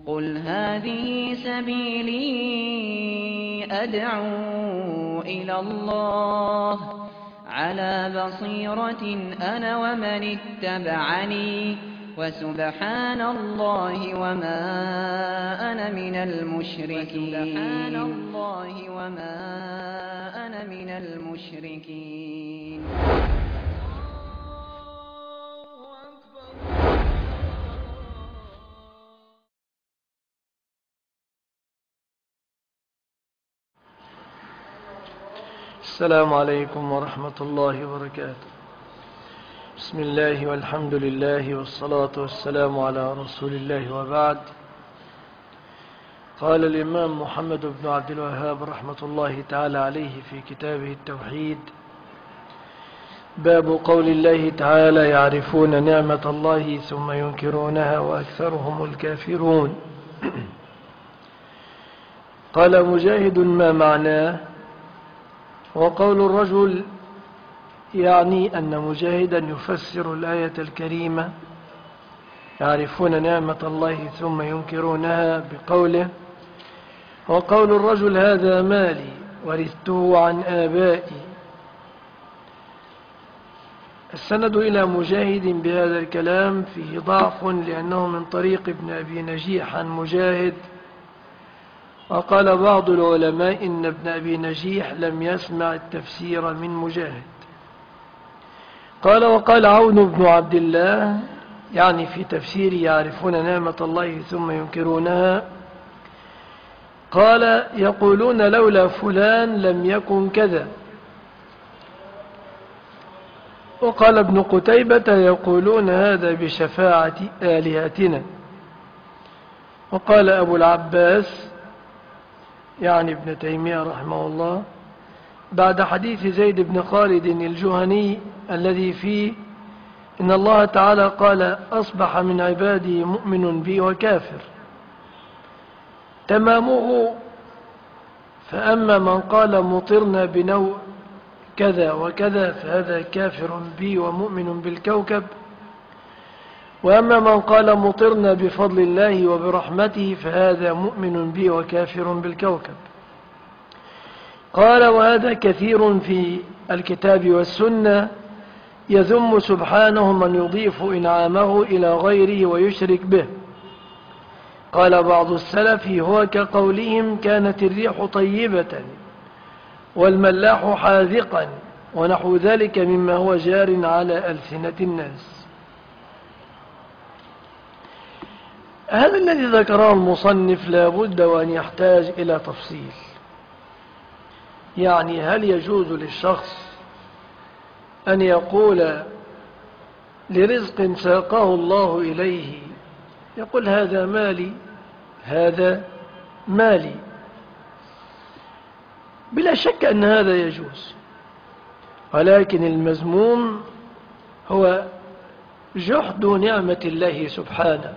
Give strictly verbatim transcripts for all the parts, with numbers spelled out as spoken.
قل هذه سبيلي أدعو إلى الله على بصيرة أنا ومن اتبعني وسبحان الله وما أنا من المشركين سبحان الله وما أنا من المشركين. السلام عليكم ورحمة الله وبركاته. بسم الله والحمد لله والصلاة والسلام على رسول الله وبعد. قال الإمام محمد بن عبد الوهاب رحمة الله تعالى عليه في كتابه التوحيد: باب قول الله تعالى: يعرفون نعمة الله ثم ينكرونها وأكثرهم الكافرون. قال مجاهد: ما معناه؟ وقول الرجل يعني أن مجاهدا يفسر الآية الكريمة يعرفون نعمة الله ثم ينكرونها بقوله: وقول الرجل هذا مالي ورثته عن آبائي. السند إلى مجاهد بهذا الكلام فيه ضعف، لأنه من طريق ابن أبي نجيح عن مجاهد. وقال بعض العلماء إن ابن أبي نجيح لم يسمع التفسير من مجاهد. قال وقال عون بن عبد الله يعني في تفسير يعرفون نعمة الله ثم ينكرونها، قال: يقولون لولا فلان لم يكن كذا. وقال ابن قتيبة: يقولون هذا بشفاعة آلهتنا. وقال أبو العباس يعني ابن تيمية رحمه الله بعد حديث زيد بن خالد الجهني الذي فيه إن الله تعالى قال: أصبح من عبادي مؤمن بي وكافر، تمامه: فأما من قال مطرنا بنوع كذا وكذا فهذا كافر بي ومؤمن بالكوكب، وأما من قال مطرنا بفضل الله وبرحمته فهذا مؤمن بي وكافر بالكوكب. قال: وهذا كثير في الكتاب والسنة، يذم سبحانه من يضيف إنعامه إلى غيره ويشرك به. قال بعض السلف: هو كقولهم كانت الريح طيبة والملاح حاذقا، ونحو ذلك مما هو جار على ألسنة الناس. هذا الذي ذكره المصنف لا بد وأن يحتاج إلى تفصيل. يعني هل يجوز للشخص أن يقول لرزق ساقه الله إليه يقول: هذا مالي، هذا مالي؟ بلا شك أن هذا يجوز، ولكن المذموم هو جحد نعمة الله سبحانه،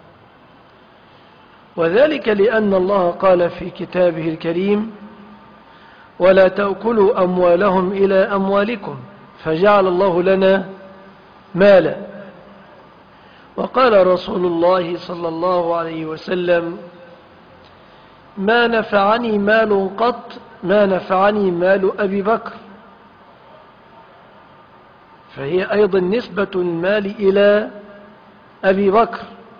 وذلك لأن الله قال في كتابه الكريم: ولا تأكلوا أموالهم إلى أموالكم فجعل الله لنا مالا. وقال رسول الله صلى الله عليه وسلم: ما نفعني مال قط ما نفعني مال أبي بكر. فهي أيضا نسبة المال إلى أبي بكر.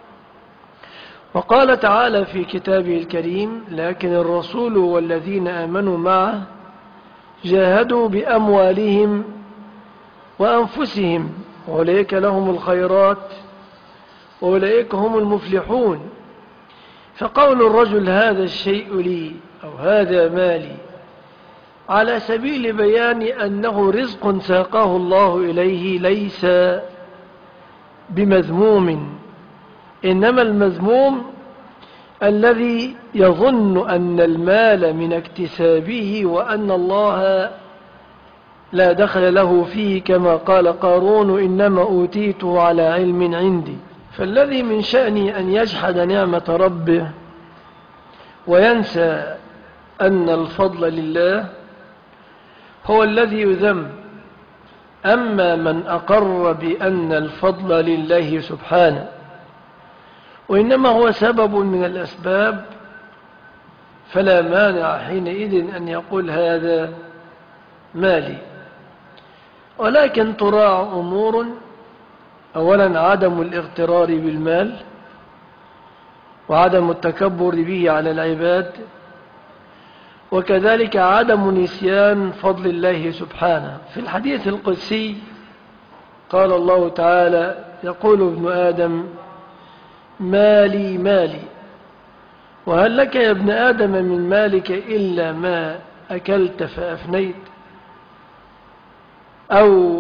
وقال تعالى في كتابه الكريم: لكن الرسول والذين آمنوا معه جاهدوا بأموالهم وأنفسهم وأولئك لهم الخيرات وأولئك هم المفلحون. فقول الرجل هذا الشيء لي أو هذا مالي على سبيل بيان أنه رزق ساقه الله إليه ليس بمذموم، إنما المذموم الذي يظن أن المال من اكتسابه وأن الله لا دخل له فيه، كما قال قارون: إنما أوتيته على علم عندي. فالذي من شأنه أن يجحد نعمة ربه وينسى أن الفضل لله هو الذي يذم. أما من أقر بأن الفضل لله سبحانه وإنما هو سبب من الأسباب، فلا مانع حينئذ أن يقول هذا مالي. ولكن تراعى أمور: أولا عدم الاغترار بالمال، وعدم التكبر به على العباد، وكذلك عدم نسيان فضل الله سبحانه. في الحديث القدسي قال الله تعالى: يقول ابن آدم: مالي مالي، وهل لك يا ابن آدم من مالك إلا ما أكلت فأفنيت، أو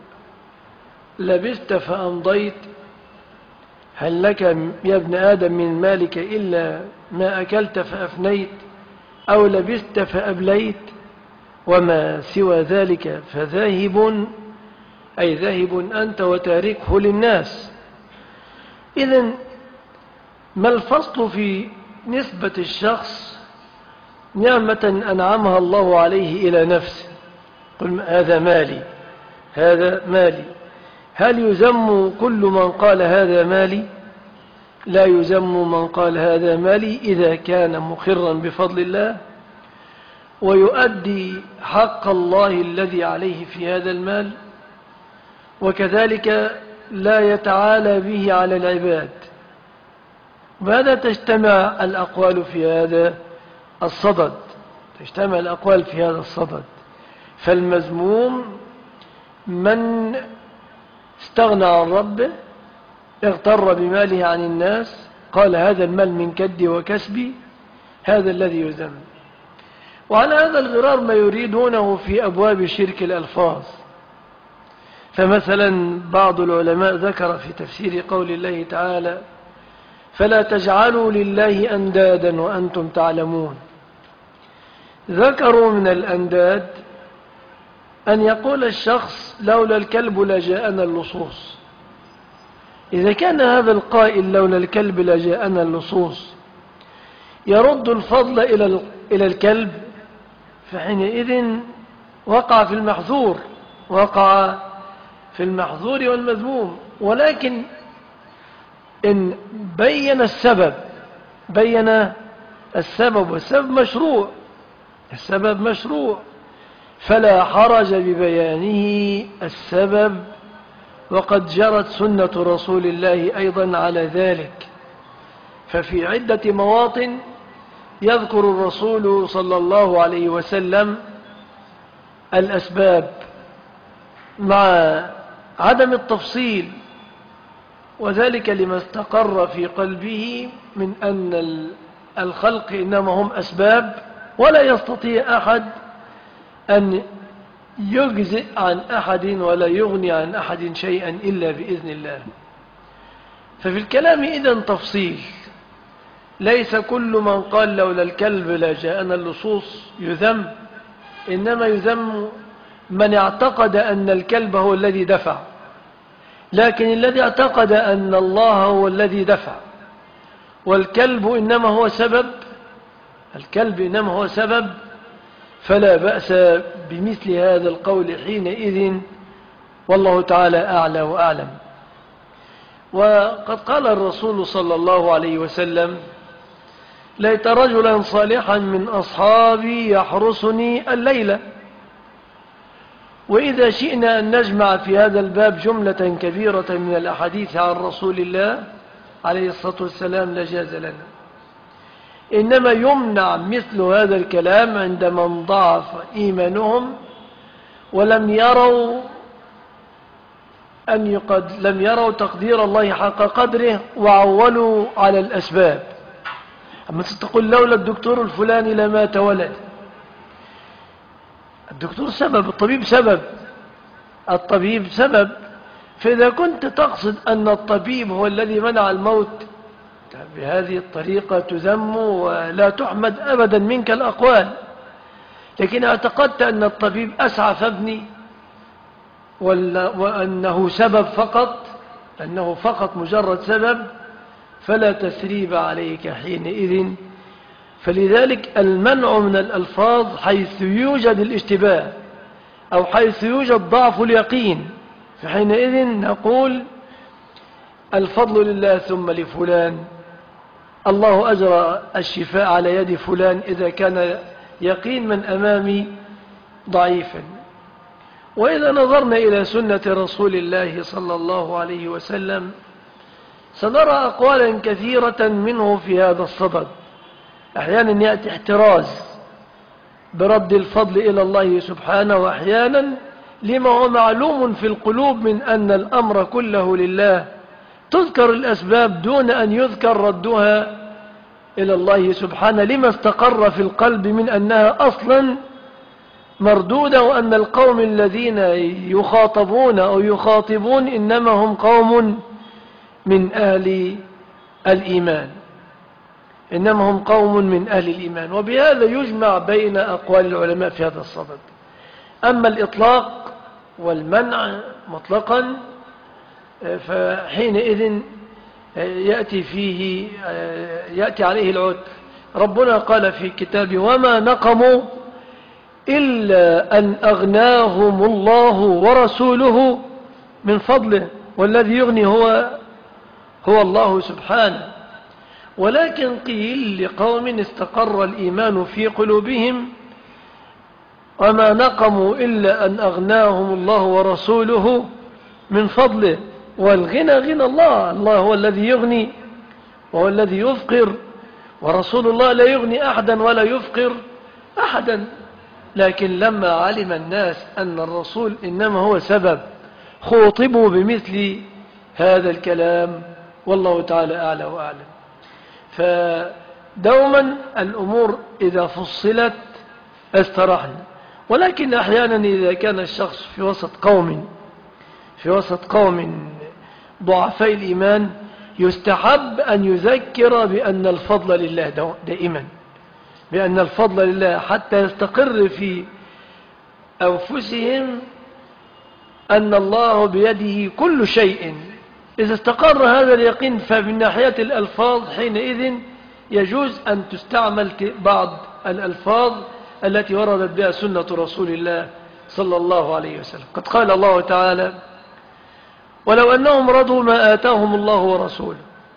لبست فأمضيت؟ هل لك يا ابن آدم من مالك إلا ما أكلت فأفنيت، أو لبست فأبليت، وما سوى ذلك فذاهب، أي ذاهب أنت وتاركه للناس. إذن ما الفصل في نسبة الشخص نعمة أنعمها الله عليه إلى نفسه؟ قل هذا مالي، هذا مالي. هل يذم كل من قال هذا مالي؟ لا يذم من قال هذا مالي إذا كان مخرا بفضل الله ويؤدي حق الله الذي عليه في هذا المال، وكذلك لا يتعالى به على العباد. وهذا تجتمع الأقوال في هذا الصدد، تجتمع الأقوال في هذا الصدد. فالمذموم من استغنى عن ربه، اغتر بماله عن الناس، قال هذا المال من كدي وكسبي، هذا الذي يذم. وعلى هذا الغرار ما يريدونه في أبواب شرك الألفاظ. فمثلا بعض العلماء ذكر في تفسير قول الله تعالى: فلا تجعلوا لله أندادا وأنتم تعلمون. ذكروا من الأنداد أن يقول الشخص: لولا الكلب لجاءنا اللصوص. إذا كان هذا القائل لولا الكلب لجاءنا اللصوص يرد الفضل إلى الكلب، فحينئذ وقع في المحظور، وقع في المحظور والمذموم. ولكن إن بين السبب، بين السبب، والسبب مشروع، السبب مشروع، فلا حرج ببيانه السبب، وقد جرت سنة رسول الله أيضا على ذلك. ففي عدة مواطن يذكر الرسول صلى الله عليه وسلم الأسباب مع عدم التفصيل، وذلك لما استقر في قلبه من أن الخلق إنما هم أسباب، ولا يستطيع أحد أن يجزئ عن أحد ولا يغني عن أحد شيئا إلا بإذن الله. ففي الكلام إذن تفصيل. ليس كل من قال لولا الكلب لجاءنا اللصوص يذم، إنما يذم من اعتقد أن الكلب هو الذي دفع. لكن الذي اعتقد أن الله هو الذي دفع والكلب إنما هو سبب، الكلب إنما هو سبب، فلا بأس بمثل هذا القول حينئذ، والله تعالى أعلى وأعلم. وقد قال الرسول صلى الله عليه وسلم: ليت رجلا صالحا من أصحابي يحرسني الليلة. وإذا شئنا أن نجمع في هذا الباب جملة كبيرة من الأحاديث عن رسول الله عليه الصلاة والسلام لجاز لنا. إنما يمنع مثل هذا الكلام عند من ضعف إيمانهم ولم يروا أن يقد لم يروا تقدير الله حق قدره وعولوا على الأسباب. أما تقول لولا الدكتور الفلاني لمات ولد، الدكتور سبب، الطبيب سبب، الطبيب سبب. فإذا كنت تقصد أن الطبيب هو الذي منع الموت، بهذه الطريقة تذم ولا تحمد أبدا منك الأقوال. لكن اعتقدت أن الطبيب أسعف ابني وأنه سبب فقط، أنه فقط مجرد سبب، فلا تثريب عليك حينئذ. فلذلك المنع من الألفاظ حيث يوجد الاشتباه أو حيث يوجد ضعف اليقين، فحينئذ نقول الفضل لله ثم لفلان، الله أجرى الشفاء على يد فلان إذا كان يقين من أمامي ضعيفا. وإذا نظرنا إلى سنة رسول الله صلى الله عليه وسلم سنرى أقوالا كثيرة منه في هذا الصدد. أحيانا يأتي احتراز برد الفضل إلى الله سبحانه، وأحيانا لما هو معلوم في القلوب من أن الأمر كله لله، تذكر الأسباب دون أن يذكر ردها إلى الله سبحانه لما استقر في القلب من أنها أصلا مردودة، وأن القوم الذين يخاطبون أو يخاطبون إنما هم قوم من أهل الإيمان، إنما هم قوم من أهل الإيمان. وبهذا يجمع بين أقوال العلماء في هذا الصدد. أما الإطلاق والمنع مطلقا فحينئذ يأتي فيه يأتي عليه العذر. ربنا قال في كتابه: وما نقموا إلا أن أغناهم الله ورسوله من فضله، والذي يغني هو هو الله سبحانه. ولكن قيل لقوم استقر الإيمان في قلوبهم: وما نقموا إلا أن أغناهم الله ورسوله من فضله. والغنى غنى الله، الله هو الذي يغني وهو الذي يفقر، ورسول الله لا يغني أحدا ولا يفقر أحدا. لكن لما علم الناس أن الرسول إنما هو سبب خوطبوا بمثل هذا الكلام، والله تعالى أعلى وأعلم. فدوما الأمور إذا فصلت استرحنا. ولكن أحيانا إذا كان الشخص في وسط قوم في وسط قوم ضعفاء الإيمان يستحب أن يذكر بأن الفضل لله دائما، بأن الفضل لله، حتى يستقر في أنفسهم أن الله بيده كل شيء. إذا استقر هذا اليقين فمن ناحية الألفاظ حينئذ يجوز أن تستعمل بعض الألفاظ التي وردت بها سنة رسول الله صلى الله عليه وسلم. قد قال الله تعالى: ولو أنهم رضوا ما آتاهم الله ورسوله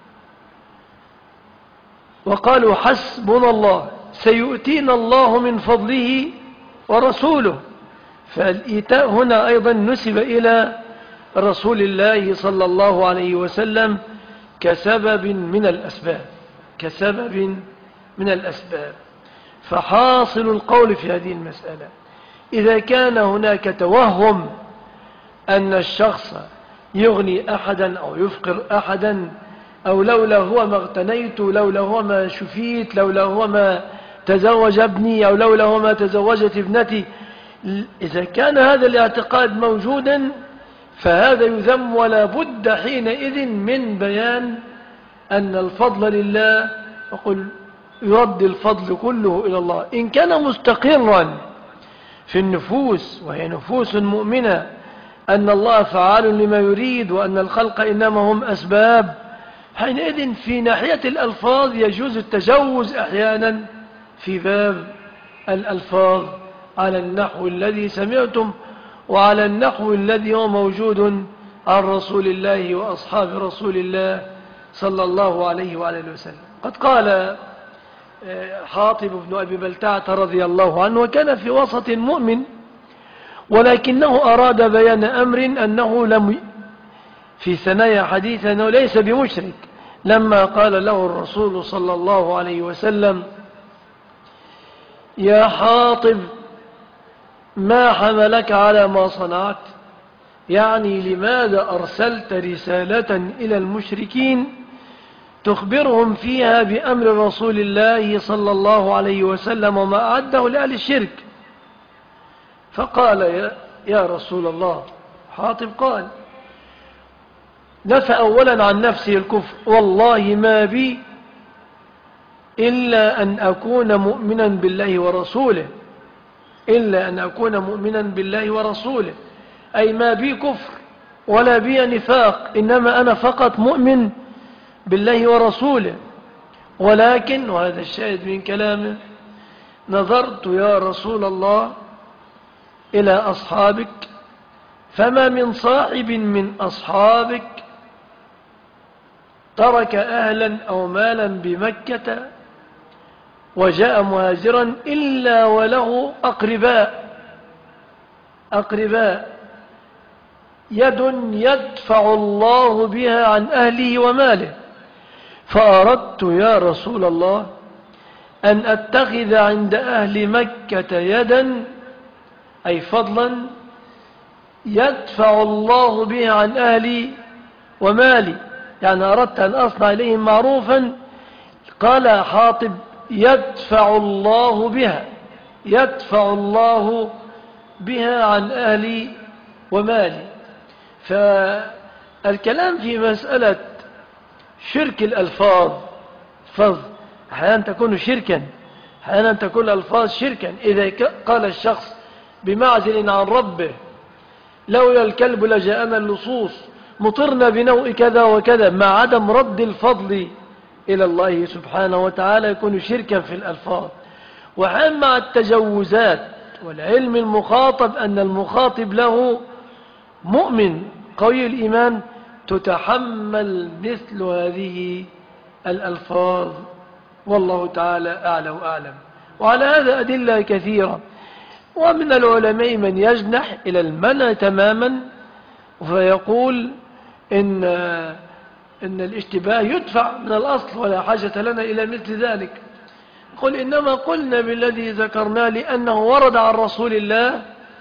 وقالوا حسبنا الله سيؤتينا الله من فضله ورسوله. فالإيتاء هنا أيضا نسب إلى رسول الله صلى الله عليه وسلم كسبب من الأسباب كسبب من الأسباب. فحاصل القول في هذه المسألة: إذا كان هناك توهم أن الشخص يغني أحدا أو يفقر أحدا، أو لولا هو ما اغتنيت، لولا هو ما شفيت، لولا هو ما تزوج ابني، أو لولا هو ما تزوجت ابنتي، إذا كان هذا الاعتقاد موجودا فهذا يذم، ولا بد حينئذ من بيان أن الفضل لله، وقل يرد الفضل كله إلى الله. إن كان مستقرا في النفوس وهي نفوس مؤمنة أن الله فعال لما يريد وأن الخلق إنما هم أسباب، حينئذ في ناحية الألفاظ يجوز التجوز أحيانا في باب الألفاظ على النحو الذي سمعتم وعلى النحو الذي هو موجود عن رسول الله وأصحاب رسول الله صلى الله عليه وعلى وسلم. قد قال حاطب بن أبي بلتعة رضي الله عنه، وكان في وسط مؤمن ولكنه أراد بيان أمر أنه لم في ثنايا حديث أنه ليس بمشرك، لما قال له الرسول صلى الله عليه وسلم: يا حاطب ما حملك على ما صنعت، يعني لماذا أرسلت رسالة إلى المشركين تخبرهم فيها بأمر رسول الله صلى الله عليه وسلم وما أعده لأهل الشرك؟ فقال: يا, يا رسول الله، حاطب قال نفى أولا عن نفسه الكفر: والله ما بي إلا أن أكون مؤمنا بالله ورسوله، إلا أن أكون مؤمنا بالله ورسوله، أي ما بي كفر ولا بي نفاق، إنما أنا فقط مؤمن بالله ورسوله. ولكن، وهذا الشاهد من كلامه، نظرت يا رسول الله إلى أصحابك فما من صاحب من أصحابك ترك أهلا أو مالا بمكة وجاء مهاجرا إلا وله أقرباء أقرباء يد يدفع الله بها عن أهله وماله، فأردت يا رسول الله أن أتخذ عند أهل مكة يدا، أي فضلا يدفع الله بها عن أهلي ومالي، يعني أردت أن أصنع إليهم معروفا. قال حاطب يدفع الله بها، يدفع الله بها عن أهلي ومالي. فالكلام في مسألة شرك الألفاظ، فظ أحيانا تكون شركا، أحيانا تكون الألفاظ شركا. إذا قال الشخص بمعزل عن ربه لولا الكلب لجاءنا اللصوص، مطرنا بنوء كذا وكذا، مع عدم رد الفضل إلى الله سبحانه وتعالى، يكون شركا في الألفاظ. وحال مع التجوزات، والعلم المخاطب أن المخاطب له مؤمن قوي الإيمان، تتحمل مثل هذه الألفاظ، والله تعالى أعلى وأعلم. وعلى هذا أدلة كثيرة. ومن العلماء من يجنح إلى المنع تماما فيقول إن, إن الاشتباه يدفع من الأصل ولا حاجة لنا إلى مثل ذلك. قل إنما قلنا بالذي ذكرنا لأنه ورد عن رسول الله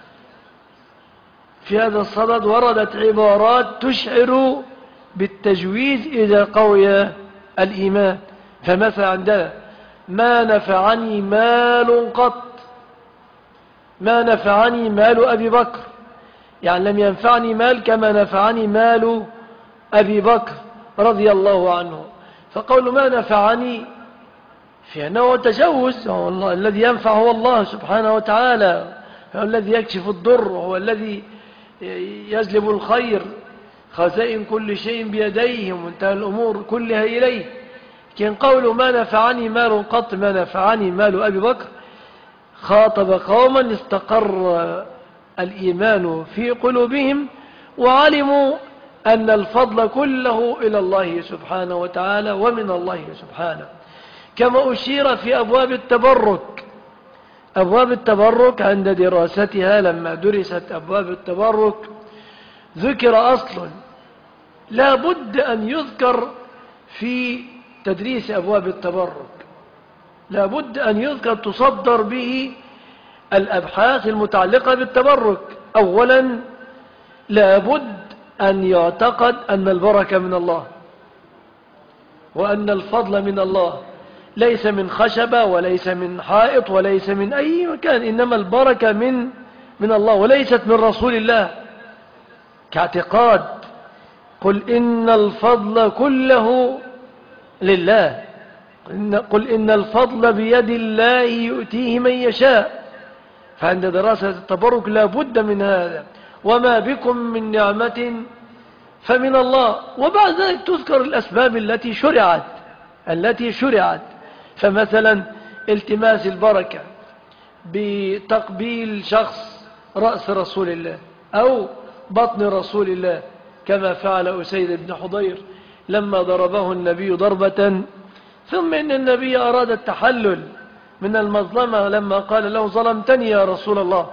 في هذا الصدد، وردت عبارات تشعر بالتجويز إذا قوي الإيمان. فمثلا عندنا ما نفعني مال قط، ما نفعني مال أبي بكر، يعني لم ينفعني مال كما نفعني مال أبي بكر رضي الله عنه. فقول ما نفعني في أنه تجوز، هو الله الذي ينفع، هو الله سبحانه وتعالى، هو الذي يكشف الضر، هو الذي يجلب الخير، خزائن كل شيء بيديه ومنتهى الأمور كلها إليه. كان قوله ما نفعني مال قط، ما نفعني مال أبي بكر، خاطب قوما استقر الإيمان في قلوبهم وعلموا أن الفضل كله إلى الله سبحانه وتعالى ومن الله سبحانه. كما أشير في أبواب التبرك، أبواب التبرك عند دراستها لما درست أبواب التبرك ذكر أصل لا بد أن يذكر في تدريس أبواب التبرك، لا بد أن يذكر تصدر به الأبحاث المتعلقة بالتبرك. أولا لا بد أن يعتقد أن البركة من الله، وأن الفضل من الله، ليس من خشبة وليس من حائط وليس من أي مكان، إنما البركة من من الله وليست من رسول الله، كاعتقاد قل إن الفضل كله لله، قل إن الفضل بيد الله يؤتيه من يشاء. فعند دراسة التبرك لا بد من هذا، وما بكم من نعمة فمن الله. وبعد ذلك تذكر الأسباب التي شرعت التي شرعت فمثلا التماس البركة بتقبيل شخص رأس رسول الله أو بطن رسول الله، كما فعل أسيد بن حضير لما ضربه النبي ضربة، ثم إن النبي أراد التحلل من المظلمة لما قال له ظلمتني يا رسول الله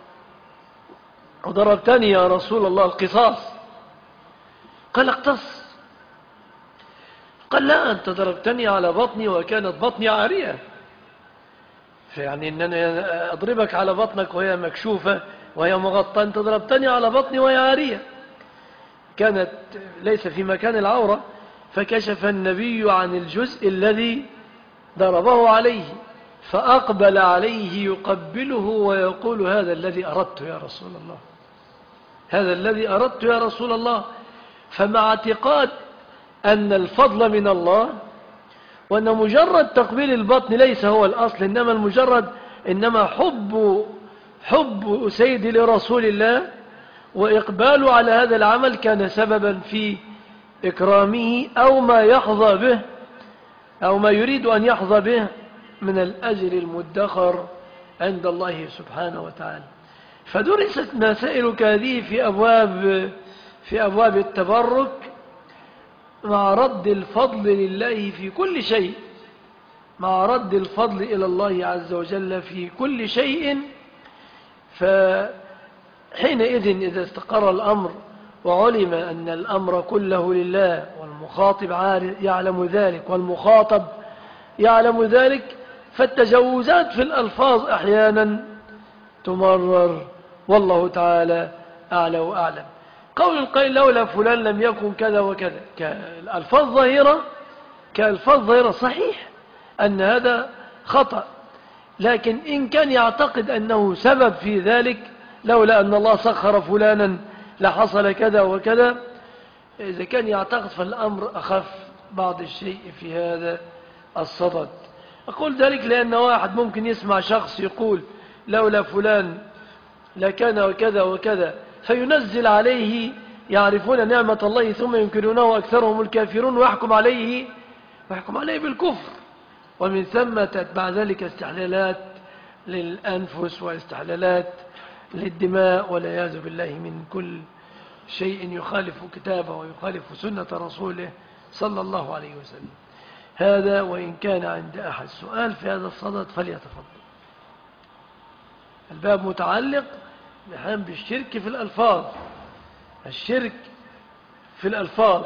وضربتني يا رسول الله، القصاص. قال اقتص، قال لا أنت ضربتني على بطني وكانت بطني عارية، فيعني أنني أضربك على بطنك وهي مكشوفة وهي مغطى، أنت ضربتني على بطني وهي عارية، كانت ليس في مكان العورة. فكشف النبي عن الجزء الذي ضربه عليه، فأقبل عليه يقبله ويقول هذا الذي أردت يا رسول الله، هذا الذي أردت يا رسول الله. فمع اعتقاد أن الفضل من الله، وأن مجرد تقبيل البطن ليس هو الأصل، إنما المجرد إنما حب حب أسيد لرسول الله وإقباله على هذا العمل كان سببا في إكرامه أو ما يحظى به أو ما يريد أن يحظى به من الأجر المدخر عند الله سبحانه وتعالى. فدرست مسائل هذه في أبواب في أبواب التبرك مع رد الفضل لله في كل شيء، مع رد الفضل إلى الله عز وجل في كل شيء. فحينئذ إذا استقر الأمر وعلم أن الأمر كله لله والمخاطب يعلم ذلك والمخاطب يعلم ذلك، فالتجاوزات في الألفاظ أحيانا تمرر، والله تعالى أعلى وأعلم. قول القائل لولا فلان لم يكن كذا وكذا، كالألفاظ ظاهرة كالألفاظ ظاهرة صحيح أن هذا خطأ، لكن إن كان يعتقد أنه سبب في ذلك، لولا أن الله سخر فلانا لحصل كذا وكذا، إذا كان يعتقد فالأمر أخف بعض الشيء في هذا الصدد. أقول ذلك لأن واحد ممكن يسمع شخص يقول لولا فلان لكان وكذا وكذا، فينزل عليه يعرفون نعمة الله ثم ينكرونه أكثرهم الكافرون، ويحكم عليه ويحكم عليه بالكفر، ومن ثم تتبع ذلك استحلالات للأنفس واستحلالات للدماء، والعياذ بالله من كل شيء يخالف كتابه ويخالف سنة رسوله صلى الله عليه وسلم. هذا، وإن كان عند أحد سؤال في هذا الصدد فليتفضل. الباب متعلق بحام بالشرك في الألفاظ، الشرك في الألفاظ.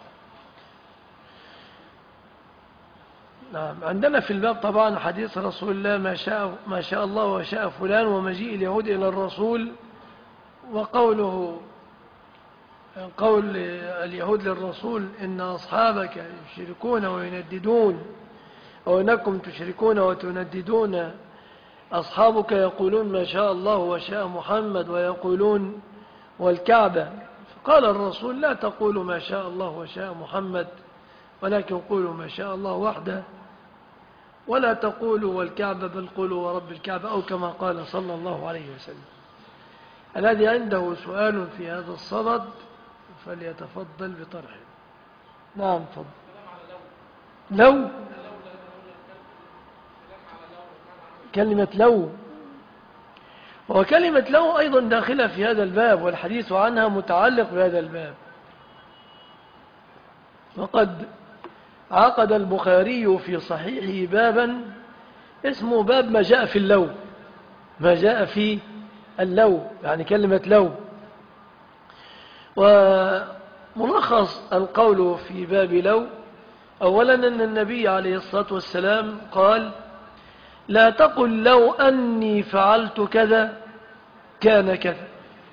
نعم، عندنا في الباب طبعا حديث رسول الله ما شاء, ما شاء الله وشاء فلان، ومجيء اليهود إلى الرسول، وقوله قول اليهود للرسول إن أصحابك يشركون وينددون، أو إنكم تشركون وتنددون، أصحابك يقولون ما شاء الله وشاء محمد ويقولون والكعبة. فقال الرسول لا تقولوا ما شاء الله وشاء محمد، ولكن قولوا ما شاء الله وحده، ولا تقولوا والكعبة بل قولوا ورب الكعبة، أو كما قال صلى الله عليه وسلم. الذي عنده سؤال في هذا الصدد فليتفضل بطرحه. نعم تفضل. لو كلمة لو، وكلمة لو أيضا داخلة في هذا الباب، والحديث عنها متعلق بهذا الباب. وقد عقد البخاري في صحيحه بابا اسمه باب ما جاء في اللو، ما جاء في اللو يعني كلمة لو. وملخص القول في باب لو أولا أن النبي عليه الصلاة والسلام قال لا تقل لو أني فعلت كذا كان كذا،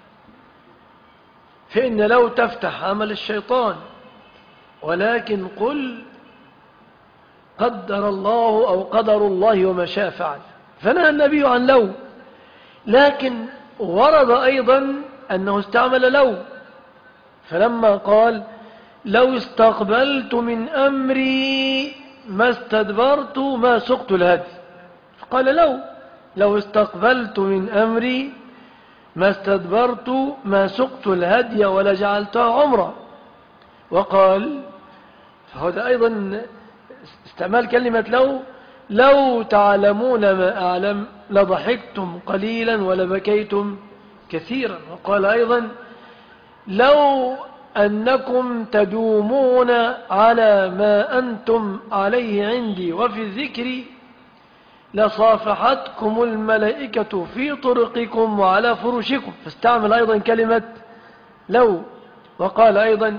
فإن لو تفتح عمل الشيطان، ولكن قل قدر الله أو قدر الله وما شاء فعل. فنهى النبي عن لو، لكن ورد أيضا أنه استعمل لو، فلما قال لو استقبلت من أمري ما استدبرت ما سقت الهدي، فقال لو لو استقبلت من أمري ما استدبرت ما سقت الهدي ولجعلتها عمرة. وقال فهذا أيضا استعمال كلمة لو، لو تعلمون ما أعلم لضحكتم قليلا ولبكيتم كثيرا. وقال أيضا لو أنكم تدومون على ما أنتم عليه عندي وفي الذكر لصافحتكم الملائكة في طرقكم وعلى فرشكم، فاستعمل أيضا كلمة لو. وقال أيضا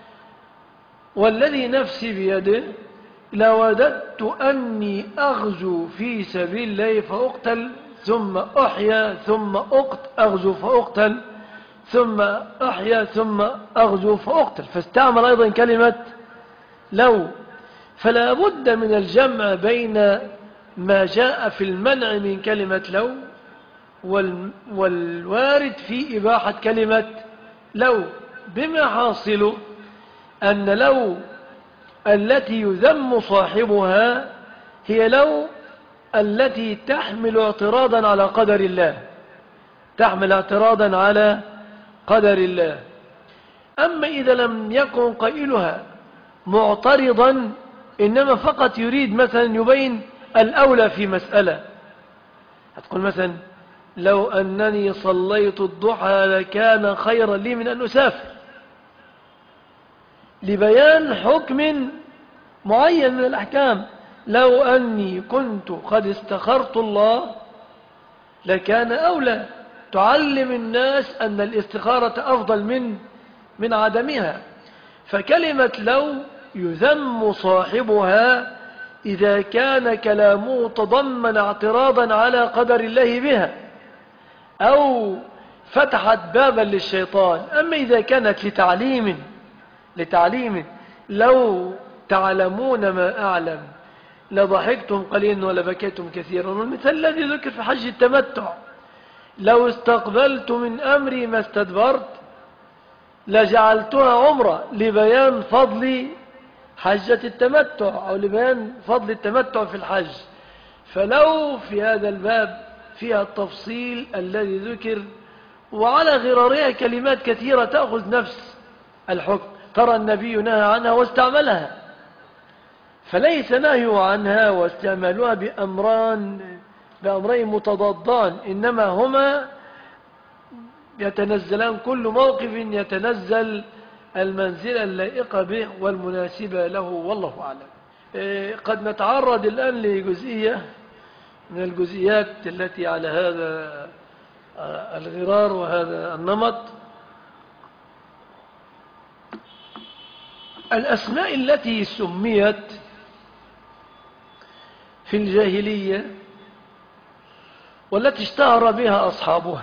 والذي نفسي بيده لوددت أني أغزو في سبيل الله فأقتل ثم أحيا ثم أقت أغزو فأقتل ثم أحيا ثم أغزو فأقتل، فاستعمل أيضا كلمة لو. فلا بد من الجمع بين ما جاء في المنع من كلمة لو والوارد في إباحة كلمة لو، بما حاصل أن لو التي يذم صاحبها هي لو التي تحمل اعتراضا على قدر الله، تحمل اعتراضا على قدر الله. أما إذا لم يكن قائلها معترضا، إنما فقط يريد مثلا يبين الأولى في مسألة، هتقول مثلا لو أنني صليت الضحى لكان خيرا لي من أن أسافر، لبيان حكم معين من الأحكام. لو أني كنت قد استخرت الله لكان أولى تعلم الناس أن الاستخارة أفضل من من عدمها. فكلمة لو يذم صاحبها إذا كان كلامه تضمن اعتراضا على قدر الله بها أو فتحت بابا للشيطان. أما إذا كانت لتعليم لتعليم لو تعلمون ما أعلم لضحكتم قليلا ولبكيتم كثيرا. والمثال الذي ذكر في حج التمتع لو استقبلت من أمري ما استدبرت لجعلتها عمرة لبيان فضل حجة التمتع أو لبيان فضل التمتع في الحج. فلو في هذا الباب فيها التفصيل الذي ذكر، وعلى غرارها كلمات كثيرة تأخذ نفس الحكم. ترى النبي نهى عنها واستعملها، فليس نهيه عنها واستعمالها بأمران بأمرين متضادان، إنما هما يتنزلان كل موقف يتنزل المنزلة اللائقة به والمناسبة له، والله أعلم. قد نتعرض الآن لجزئية من الجزئيات التي على هذا الغرار وهذا النمط. الأسماء التي سميت في الجاهلية والتي اشتهر بها أصحابها،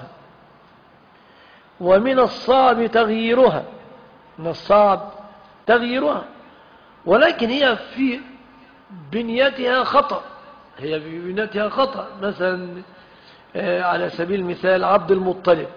ومن الصعب تغييرها من الصعب تغييرها ولكن هي في بنيتها خطأ هي في بنيتها خطأ مثلا على سبيل المثال عبد المطلب.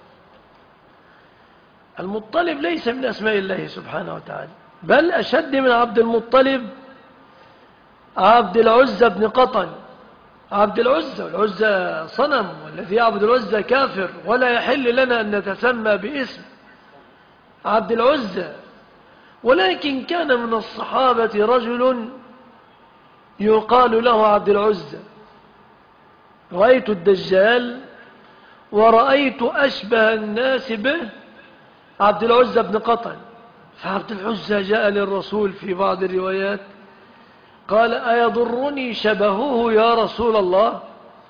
المطلب ليس من أسماء الله سبحانه وتعالى، بل أشد من عبد المطلب عبد العزى بن قطن. عبد العزى والعزى صنم، والذي يعبد العزى كافر، ولا يحل لنا أن نتسمى باسم عبد العزى. ولكن كان من الصحابة رجل يقال له عبد العزى. رأيت الدجال ورأيت أشبه الناس به عبد العزى بن قطن. فعبد العزى جاء للرسول في بعض الروايات قال: أيضرني شبهه يا رسول الله؟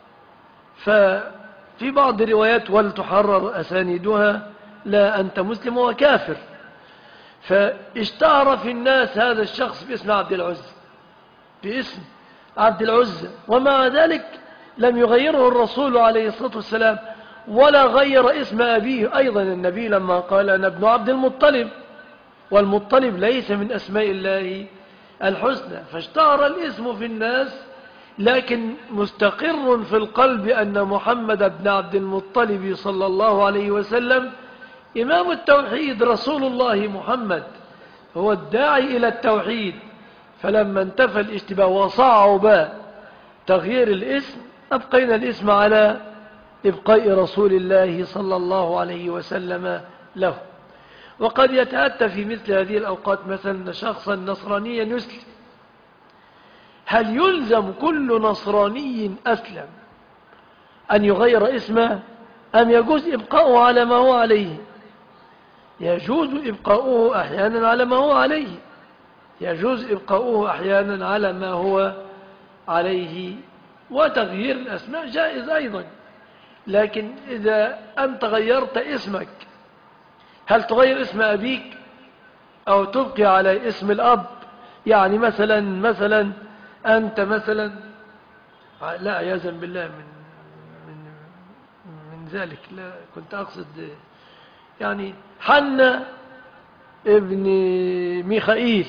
ففي بعض الروايات ولتحرر أسانيدها: لا أنت مسلم وكافر. فاشتهر في الناس هذا الشخص باسم عبد العزى باسم عبد العزى، ومع ذلك لم يغيره الرسول عليه الصلاة والسلام ولا غير اسم أبيه. أيضا النبي لما قال: أنا ابن عبد المطلب، والمطلب ليس من أسماء الله الحسنى، فاشتهر الاسم في الناس، لكن مستقر في القلب أن محمد بن عبد المطلب صلى الله عليه وسلم إمام التوحيد، رسول الله محمد هو الداعي إلى التوحيد. فلما انتفى الاشتباه وصعب تغيير الاسم أبقينا الاسم على إبقاء رسول الله صلى الله عليه وسلم له. وقد يتأتى في مثل هذه الأوقات مثلا شخصا نصرانيا يسلم، هل يلزم كل نصراني أسلم أن يغير اسمه، أم يجوز إبقاؤه على ما هو عليه؟ يجوز إبقاؤه أحيانا على ما هو عليه يجوز إبقاؤه أحيانا على ما هو عليه وتغيير الأسماء جائز أيضا. لكن إذا أنت غيرت اسمك، هل تغير اسم أبيك أو تبقي على اسم الأب؟ يعني مثلا مثلا أنت مثلا لا عياذا بالله من من من ذلك، لا كنت أقصد يعني حنا ابن ميخائيل،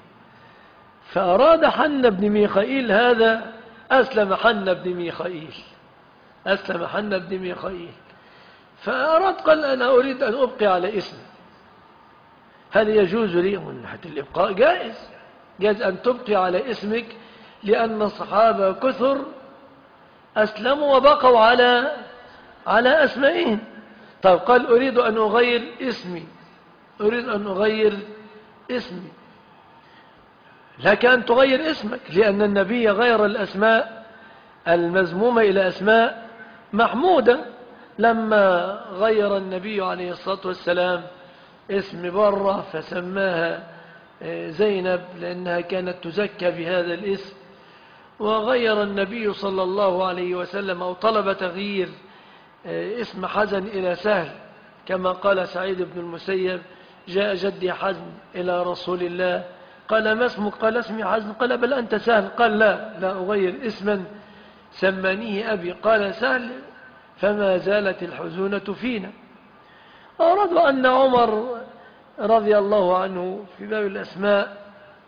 فأراد حنا ابن ميخائيل هذا أسلم حنا ابن ميخائيل أسلم حنا ابن ميخائيل فأراد قال: أنا أريد أن أبقي على اسمي. هل يجوز لي من ناحية الإبقاء؟ جائز جائز أن تبقي على اسمك، لأن الصحابة كثر أسلموا وبقوا على على أسمائهم. طيب قال: أريد أن أغير اسمي أريد أن أغير اسمي لك أن تغير اسمك، لأن النبي غير الأسماء المذمومة إلى أسماء محمودة. لما غير النبي عليه الصلاة والسلام اسم برة فسماها زينب لأنها كانت تزكى بهذا الاسم. وغير النبي صلى الله عليه وسلم أو طلب تغيير اسم حزن إلى سهل، كما قال سعيد بن المسيب: جاء جدي حزن إلى رسول الله قال: ما اسمك؟ قال: اسمي حزن. قال: بل أنت سهل. قال: لا لا أغير اسما سمانيه أبي. قال سهل: فما زالت الحزونة فينا. أردوا أن عمر رضي الله عنه في باب الأسماء،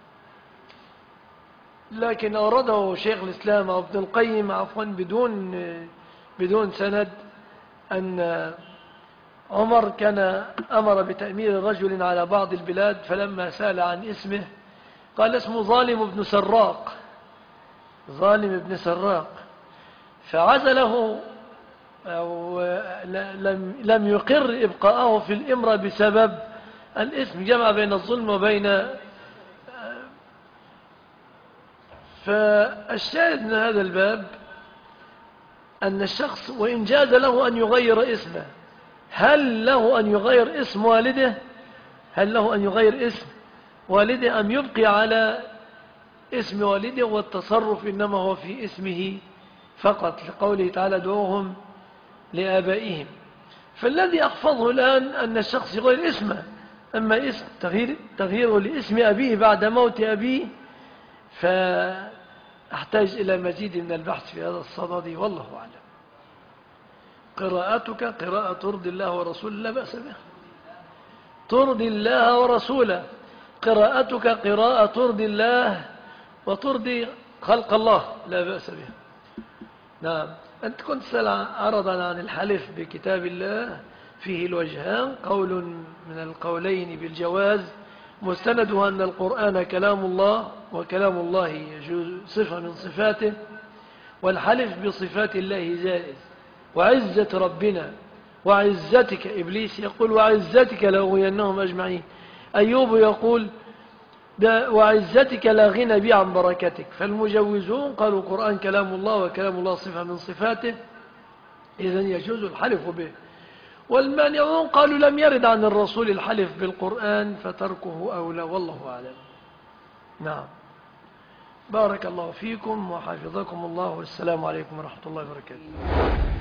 لكن أورده شيخ الإسلام أو ابن القيم عفوا بدون بدون سند، أن عمر كان أمر بتأمير رجل على بعض البلاد، فلما سأل عن اسمه قال: اسمه ظالم بن سراق، ظالم بن سراق، فعزله أو لم لم يقر إبقاءه في الإمرة بسبب الاسم، جمع بين الظلم وبين. فالشاهد من هذا الباب أن الشخص وإن جاز له أن يغير اسمه، هل له أن يغير اسم والده؟ هل له أن يغير اسم والده أم يبقي على اسم والده والتصرف إنما هو في اسمه فقط، لقوله تعالى: ادعوهم لآبائهم. فالذي أحفظه الآن أن الشخص يغير اسمه، أما اسم تغيير تغييره لاسم أبيه بعد موت أبيه فأحتاج إلى مزيد من البحث في هذا الصدد، والله أعلم. قراءتك قراءة ترضي الله ورسوله لا بأس بها، ترضي الله ورسوله. قراءتك قراءة ترضي الله وترضي خلق الله لا بأس بها. نعم. أنت كنت تسأل عرضا عن الحلف بكتاب الله، فيه الوجهان: قول من القولين بالجواز مستنده أن القرآن كلام الله وكلام الله يجوز صفة من صفاته، والحلف بصفات الله جائز. وعزة ربنا وعزتك، إبليس يقول: وعزتك لأغوينهم أجمعين. أيوب يقول: وعزتك لا غنى بي عن بركتك. فالمجوزون قالوا القرآن كلام الله وكلام الله صفة من صفاته، إذن يجوز الحلف به. والمانعون قالوا لم يرد عن الرسول الحلف بالقرآن فتركه أولى، والله أعلم. نعم. بارك الله فيكم وحفظكم الله، والسلام عليكم ورحمة الله وبركاته.